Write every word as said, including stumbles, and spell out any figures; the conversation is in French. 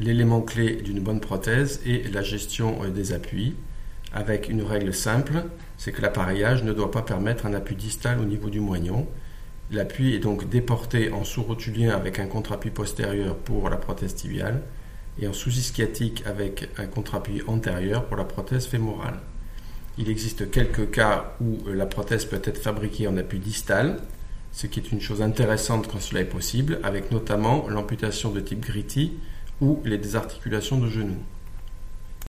l'élément clé d'une bonne prothèse est la gestion des appuis, avec une règle simple, c'est que l'appareillage ne doit pas permettre un appui distal au niveau du moignon. L'appui est donc déporté en sous-rotulien avec un contre-appui postérieur pour la prothèse tibiale et en sous-ischiatique avec un contre-appui antérieur pour la prothèse fémorale. Il existe quelques cas où la prothèse peut être fabriquée en appui distal, ce qui est une chose intéressante quand cela est possible, avec notamment l'amputation de type Gritti ou les désarticulations de genoux.